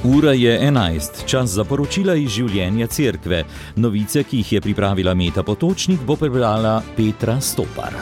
Ura je 11, čas za poročila iz življenja cerkve. Novice, ki jih je pripravila Meta Potočnik, bo prebrala Petra Stopar.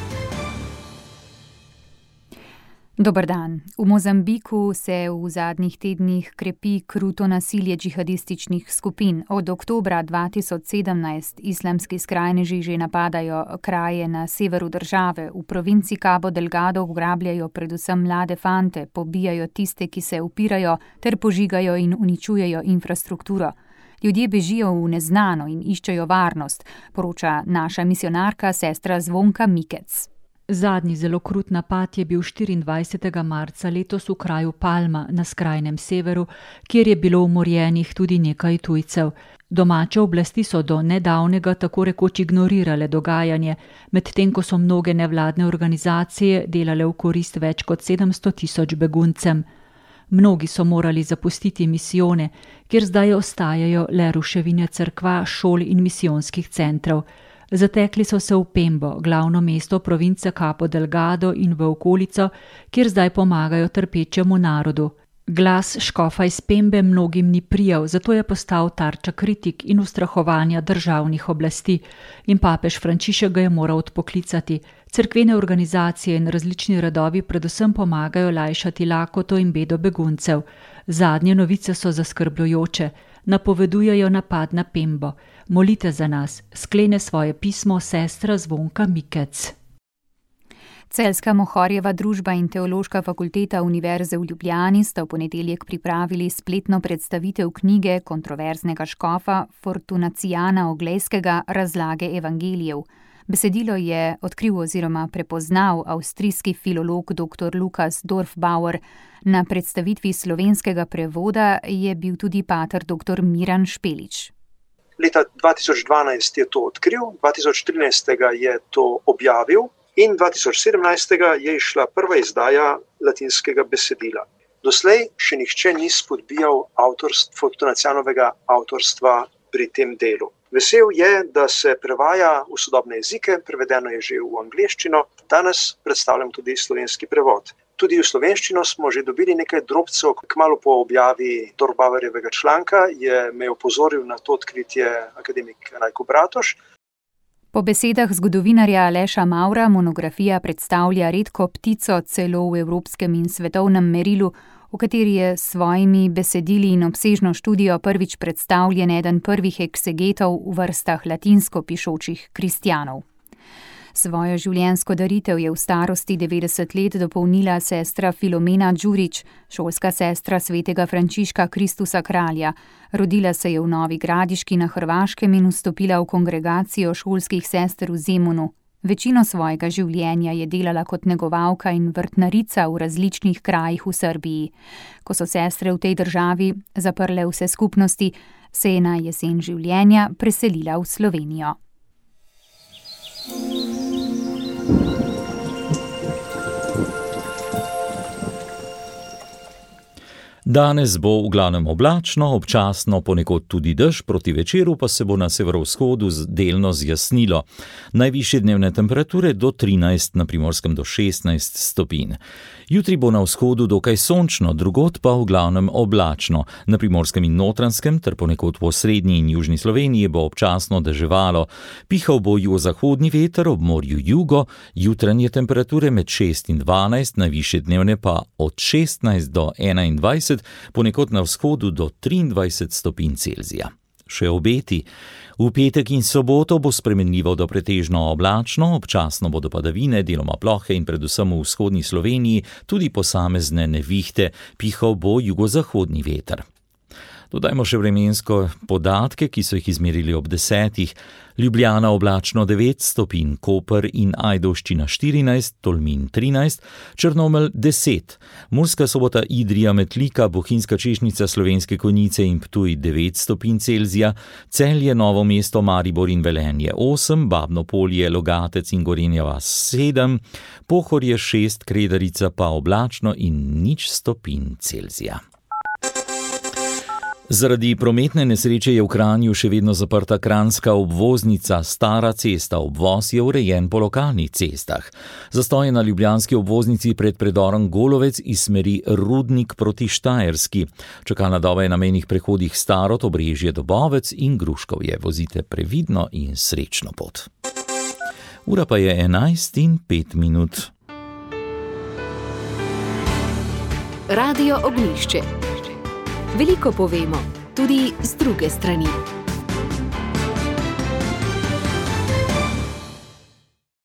Dober dan. V Mozambiku se v zadnjih tednih krepi kruto nasilje džihadističnih skupin. Od oktobra 2017 islamski skrajneži že napadajo kraje na severu države. V provinci Cabo Delgado ugrabljajo predvsem mlade fante, pobijajo tiste, ki se upirajo, ter požigajo in uničujejo infrastrukturo. Ljudje bežijo v neznano in iščejo varnost, poroča naša misijonarka sestra Zvonka Mikec. Zadnji zelo krut napad je bil 24. marca letos v kraju Palma na skrajnem severu, kjer je bilo umorjenih tudi nekaj tujcev. Domače oblasti so do nedavnega tako rekoč ignorirale dogajanje, medtem ko so mnoge nevladne organizacije delale v korist več kot 700.000 beguncem. Mnogi so morali zapustiti misijone, kjer zdaj ostajajo le ruševine cerkva, šol in misijonskih centrov. Zatekli so se v Pembo, glavno mesto province Cabo Delgado, in v okolico, kjer zdaj pomagajo trpečemu narodu. Glas škofa iz Pembe mnogim ni prijal, zato je postal tarča kritik in ustrahovanja državnih oblasti. In papež Frančišek ga je moral odpoklicati. Cerkvene organizacije in različni redovi predvsem pomagajo lajšati lakoto in bedo beguncev. Zadnje novice so zaskrbljujoče. Napovedujejo napad na Pembo. Molite za nas, sklene svoje pismo sestra Zvonka Mikec. Celjska Mohorjeva družba in Teološka fakulteta Univerze v Ljubljani sta v ponedeljek pripravili spletno predstavitev knjige kontroverznega škofa Fortunacijana Oglejskega Razlage evangelijev. Besedilo je odkril oziroma prepoznal avstrijski filolog dr. Lukas Dorfbauer. Na predstavitvi slovenskega prevoda je bil tudi pater dr. Miran Špelič. Leta 2012 je to odkril, 2013 je to objavil in 2017 je išla prva izdaja latinskega besedila. Doslej še nihče ni spodbijal Fortunacijanovega avtorstva pri tem delu. Vesel je, da se prevaja v sodobne jezike, prevedeno je že v angleščino, danes predstavljam tudi slovenski prevod. Tudi v slovenščino smo že dobili nekaj drobcev. Kmalu po objavi Dorfbauerjevega članka me opozoril na to odkritje akademik Rajko Bratoš. Po besedah zgodovinarja Aleša Mavra monografija predstavlja redko ptico celo v evropskem in svetovnem merilu, v kateri je s svojimi besedili in obsežno študijo prvič predstavljen eden prvih eksegetov v vrstah latinsko pišočih kristjanov. Svojo življenjsko daritev je v starosti 90 let dopolnila sestra Filomena Đurić, šolska sestra svetega Frančiška Kristusa Kralja. Rodila se je v Novi Gradiški na Hrvaškem in vstopila v kongregacijo šolskih sester v Zemunu. Večino svojega življenja je delala kot negovalka in vrtnarica v različnih krajih v Srbiji. Ko so sestre v tej državi zaprle vse skupnosti, se je na jesen življenja preselila v Slovenijo. Danes bo v glavnem oblačno, občasno ponekod tudi dež, proti večeru pa se bo na severovzhodu delno zjasnilo. Najvišje dnevne temperature do 13, na Primorskem do 16 stopinj. Jutri bo na vzhodu dokaj sončno, drugod pa v glavnem oblačno. Na Primorskem in Notranjskem ter ponekod po srednji in južni Sloveniji bo občasno deževalo. Pihal bo jugozahodni veter, ob morju jugo, jutranje temperature med 6 in 12, najvišje dnevne pa od 16 do 21, ponekod na vzhodu do 23 stopinj Celzija. Še obeti. V petek in soboto bo spremenljivo do pretežno oblačno, občasno bodo padavine, deloma plohe in predvsem v vzhodni Sloveniji tudi posamezne nevihte, pihal bo jugozahodni veter. Dodajmo še vremensko podatke, ki so jih izmerili ob 10. Ljubljana oblačno 9 stopinj, Koper in Ajdovščina 14, Tolmin 13, Črnomelj 10, Murska Sobota, Idrija, Metlika, Bohinjska Češnica, Slovenske Konjice in Ptuj 9 stopinj Celzija, Celje, Novo mesto, Maribor in Velenje 8, Babno Polje, Logatec in Gorenja vas 7, Pohorje 6, Kredarica pa oblačno in 0 stopinj Celzija. Zaradi prometne nesreče je v Kranju še vedno zaprta kranjska obvoznica Stara cesta. Obvoz je urejen po lokalnih cestah. Zastoj je na ljubljanski obvoznici pred predorom Golovec iz smeri Rudnik proti Štajerski. Čakalna doba je na mejnih prehodih Starod, Obrežje, Dobovec in Gruškovje. Vozite previdno in srečno pot. Ura pa je 11:05. Radio Ognjišče. Veliko povemo, tudi z druge strani.